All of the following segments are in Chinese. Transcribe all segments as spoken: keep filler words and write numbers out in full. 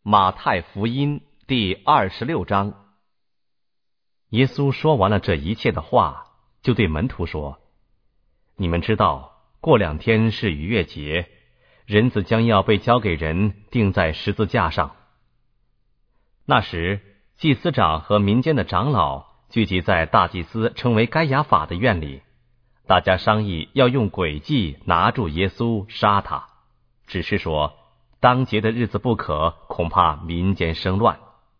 马太福音第二十六章。耶稣说完了这一切的话，就对门徒说：你们知道，过两天是逾越节，人子将要被交给人，钉在十字架上。那时，祭司长和民间的长老聚集在大祭司称为该亚法的院里，大家商议要用诡计拿住耶稣，杀他，只是说当节的日子不可，恐怕民间生乱。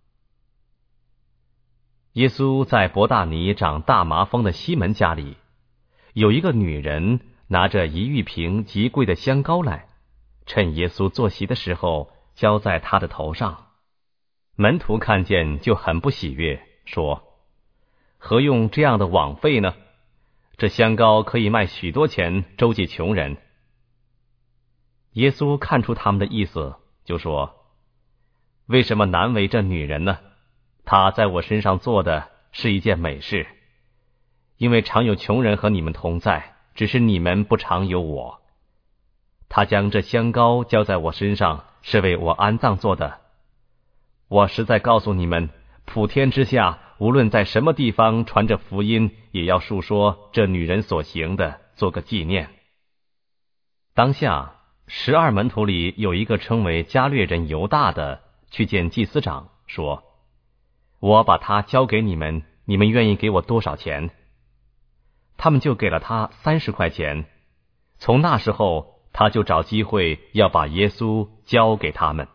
耶稣在伯大尼长大麻风的西门家里，有一个女人拿着一玉瓶极贵的香膏来，趁耶稣坐席的时候浇在他的头上。门徒看见就很不喜悦，说：何用这样的枉费呢？这香膏可以卖许多钱，周济穷人。耶稣看出他们的意思，就说：为什么难为这女人呢？她在我身上做的是一件美事，因为常有穷人和你们同在，只是你们不常有我。她将这香膏浇在我身上，是为我安葬做的。我实在告诉你们，普天之下，无论在什么地方传着福音，也要述说这女人所行的，做个纪念。当下十二门徒里有一个称为加略人犹大的，去见祭司长，说：我把他交给你们，你们愿意给我多少钱？他们就给了他三十块钱。从那时候，他就找机会要把耶稣交给他们。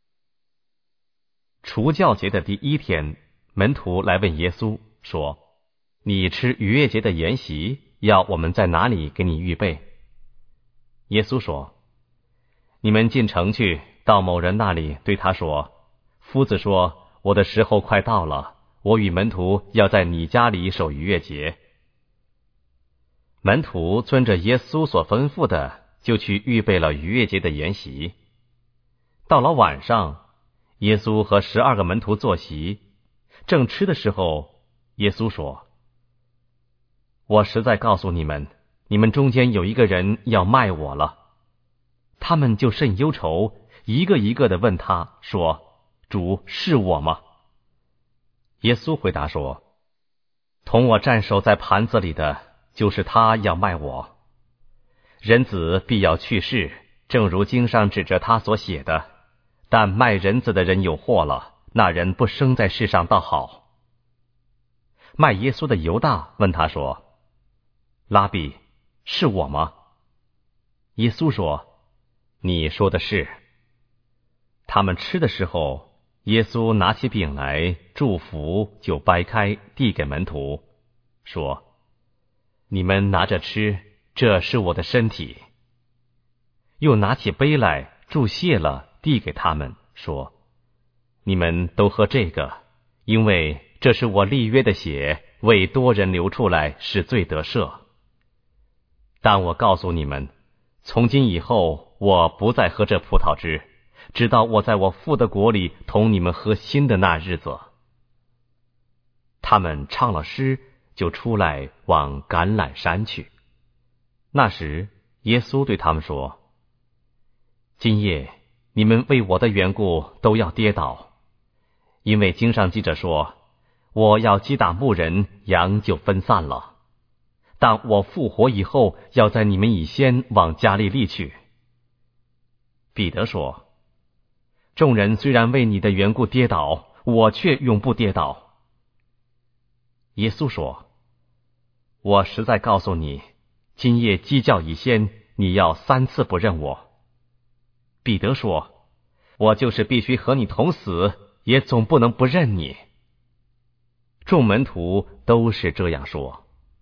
除酵节的第一天，门徒来问耶稣说：你吃逾越节的筵席，要我们在哪里给你预备？耶稣说：你们进城去，到某人那里，对他说：夫子说，我的时候快到了，我与门徒要在你家里守逾越节。门徒遵着耶稣所吩咐的，就去预备了逾越节的筵席。到了晚上，耶稣和十二个门徒坐席，正吃的时候，耶稣说：我实在告诉你们，你们中间有一个人要卖我了。他们就甚忧愁，一个一个的问他说：主，是我吗？耶稣回答说：同我站守在盘子里的，就是他要卖我。人子必要去世，正如经上指着他所写的，但卖人子的人有祸了，那人不生在世上倒好。卖耶稣的犹大问他说：拉比，是我吗？耶稣说：你说的是。他们吃的时候，耶稣拿起饼来，祝福，就掰开，递给门徒，说：你们拿着吃，这是我的身体。又拿起杯来，祝谢了，递给他们，说：你们都喝这个，因为这是我立约的血，为多人流出来，使罪得赦。但我告诉你们，从今以后，我不再喝这葡萄汁，直到我在我父的国里同你们喝新的那日子。他们唱了诗，就出来往橄榄山去。那时，耶稣对他们说：今夜你们为我的缘故都要跌倒，因为经上记着说，我要击打牧人，羊就分散了。但我复活以后，要在你们以先往加利利去。彼得说：众人虽然为你的缘故跌倒，我却永不跌倒。耶稣说：我实在告诉你，今夜鸡叫以先，你要三次不认我。彼得说：我就是必须和你同死，也总不能不认你。众门徒都是这样说。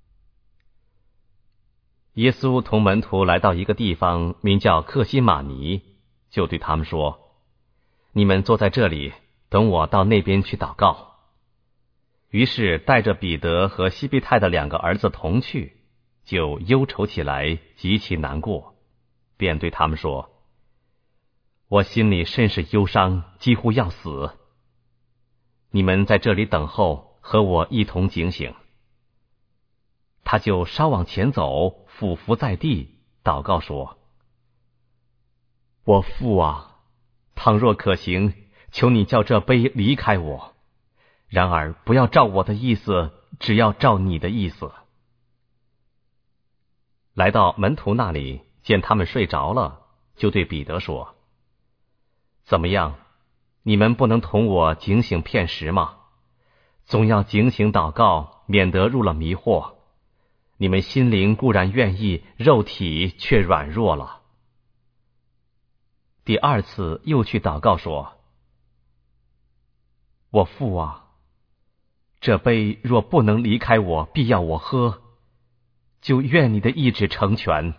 耶稣同门徒来到一个地方，名叫客西马尼，就对他们说：你们坐在这里，等我到那边去祷告。于是带着彼得和西庇太的两个儿子同去，就忧愁起来，极其难过，便对他们说：我心里甚是忧伤，几乎要死。你们在这里等候，和我一同警醒。他就稍往前走，俯伏在地，祷告说：我父啊，倘若可行， 求你叫这杯离开我，然而不要照我的意思，只要照你的意思。”来到门徒那里，见他们睡着了，就对彼得说：“怎么样，你们不能同我警醒片时吗？总要警醒祷告，免得入了迷惑。你们心灵固然愿意，肉体却软弱了。”第二次又去祷告说：“我父啊，这杯若不能离开我，必要我喝，就愿你的意志成全。”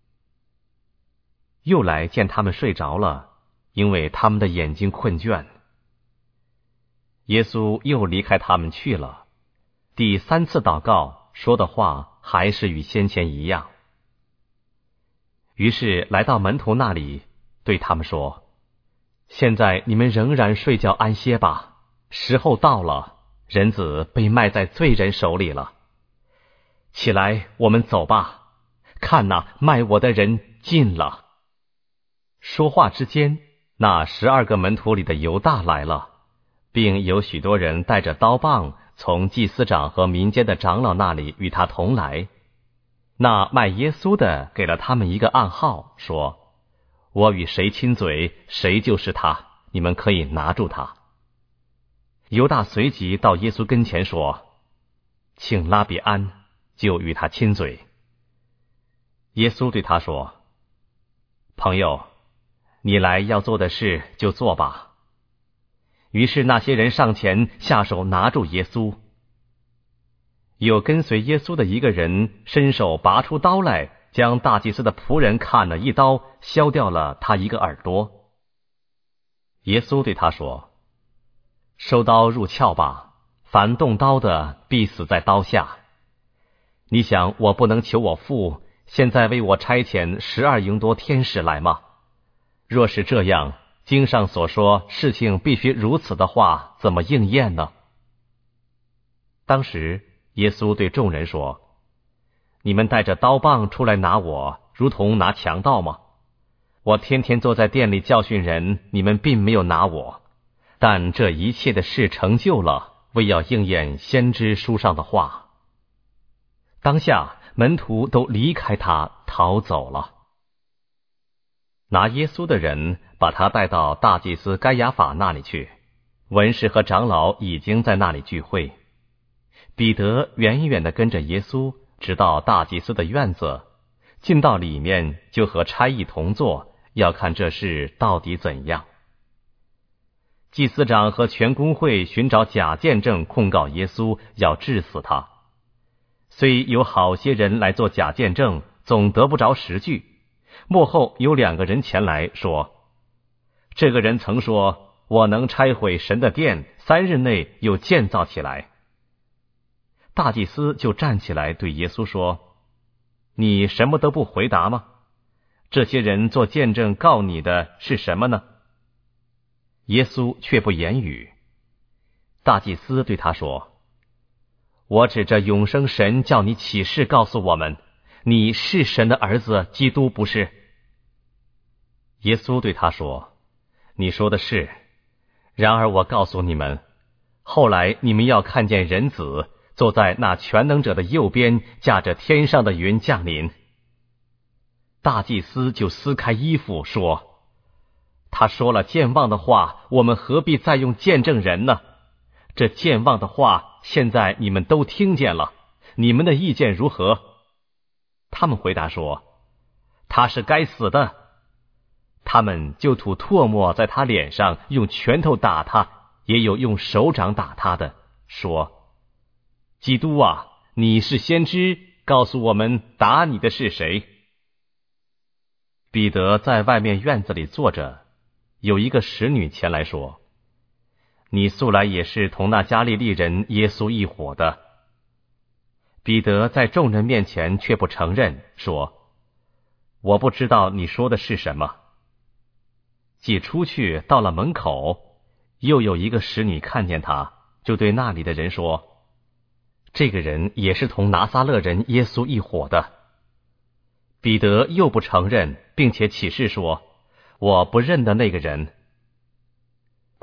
又来见他们睡着了，因为他们的眼睛困倦。耶稣又离开他们去了。第三次祷告说的话还是与先前一样。于是来到门徒那里，对他们说：“现在你们仍然睡觉安歇吧，时候到了，人子被卖在罪人手里了。起来，我们走吧，看哪，卖我的人近了。”说话之间，那十二个门徒里的犹大来了，并有许多人带着刀棒从祭司长和民间的长老那里与他同来。那卖耶稣的给了他们一个暗号，说：“我与谁亲嘴，谁就是他，你们可以拿住他。”犹大随即到耶稣跟前说：“请拉比安。”就与他亲嘴。耶稣对他说：“朋友，你来要做的事就做吧。”于是那些人上前下手拿住耶稣。有跟随耶稣的一个人伸手拔出刀来，将大祭司的仆人砍了一刀，削掉了他一个耳朵。耶稣对他说：“收刀入鞘吧，凡动刀的必死在刀下。你想我不能求我父现在为我差遣十二营多天使来吗？若是这样，经上所说事情必须如此的话，怎么应验呢？”当时耶稣对众人说：“你们带着刀棒出来拿我，如同拿强盗吗？我天天坐在店里教训人，你们并没有拿我。但这一切的事成就了，为要应验先知书上的话。”当下门徒都离开他，逃走了。拿耶稣的人把他带到大祭司该亚法那里去，文士和长老已经在那里聚会。彼得远远地跟着耶稣，直到大祭司的院子，进到里面，就和差役同坐，要看这事到底怎样。祭司长和全公会寻找假见证控告耶稣，要治死他。虽有好些人来做假见证，总得不着实据。末后有两个人前来说：“这个人曾说，我能拆毁神的殿，三日内又建造起来。”大祭司就站起来对耶稣说：“你什么都不回答吗？这些人做见证告你的是什么呢？”耶稣却不言语。大祭司对他说：“我指着永生神叫你起誓告诉我们，你是神的儿子基督，不是？”耶稣对他说：“你说的是。然而我告诉你们，后来你们要看见人子坐在那全能者的右边，驾着天上的云降临。”大祭司就撕开衣服说：“他说了健忘的话，我们何必再用见证人呢？这健忘的话现在你们都听见了，你们的意见如何？”他们回答说：“他是该死的。”他们就吐唾沫在他脸上，用拳头打他，也有用手掌打他的，说：“基督啊，你是先知，告诉我们打你的是谁？”彼得在外面院子里坐着，有一个使女前来说：“你素来也是同那加利利人耶稣一伙的。”彼得在众人面前却不承认，说：“我不知道你说的是什么。”既出去到了门口，又有一个使女看见他，就对那里的人说：“这个人也是同拿撒勒人耶稣一伙的。”彼得又不承认，并且起誓说：“我不认得那个人。”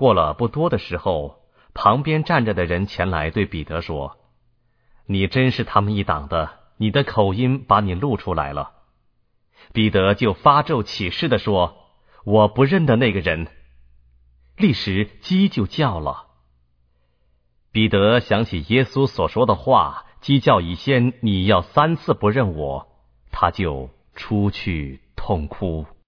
过了不多的时候，旁边站着的人前来对彼得说：你真是他们一党的，你的口音把你录出来了。彼得就发咒起誓地说：我不认得那个人。立时鸡就叫了。彼得想起耶稣所说的话，鸡叫以先你要三次不认我，他就出去痛哭。